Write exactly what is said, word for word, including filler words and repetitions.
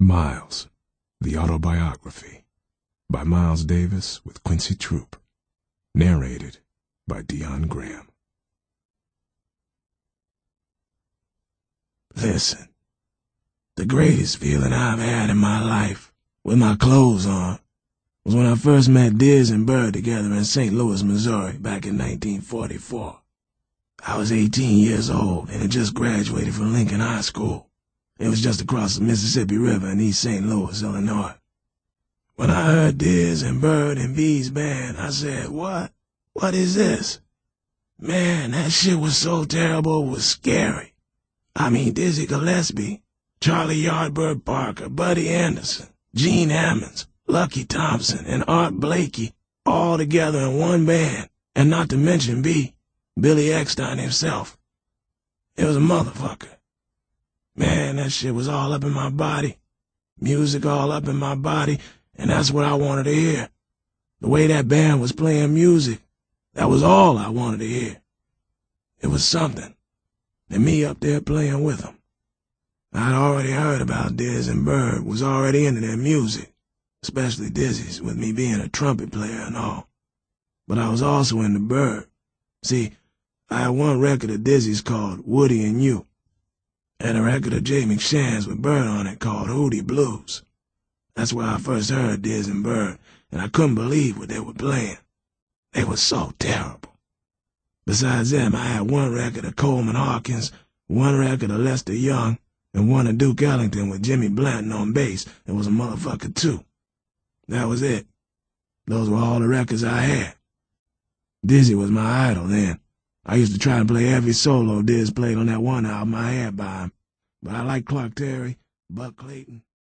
Miles, The Autobiography, by Miles Davis with Quincy Troop. Narrated by Dion Graham. Listen, the greatest feeling I've had in my life, with my clothes on, was when I first met Diz and Bird together in Saint Louis, Missouri, back in nineteen forty-four. I was eighteen years old and had just graduated from Lincoln High School. It was just across the Mississippi River in East Saint Louis, Illinois. When I heard Diz and Bird and B's band, I said, what? What is this? Man, that shit was so terrible it was scary. I mean, Dizzy Gillespie, Charlie Yardbird Parker, Buddy Anderson, Gene Ammons, Lucky Thompson, and Art Blakey all together in one band, and not to mention B, Billy Eckstine himself. It was a motherfucker. Man, that shit was all up in my body. Music all up in my body, and that's what I wanted to hear. The way that band was playing music, that was all I wanted to hear. It was something, and me up there playing with them. I'd already heard about Diz and Bird, was already into their music, especially Dizzy's, with me being a trumpet player and all. But I was also into Bird. See, I had one record of Dizzy's called Woody and You, and a record of Jay McShann's with Bird on it called Hootie Blues. That's where I first heard Diz and Bird, and I couldn't believe what they were playing. They were so terrible. Besides them, I had one record of Coleman Hawkins, one record of Lester Young, and one of Duke Ellington with Jimmy Blanton on bass that was a motherfucker too. That was it. Those were all the records I had. Dizzy was my idol then. I used to try to play every solo Diz played on that one album I had by him. But I liked Clark Terry, Buck Clayton,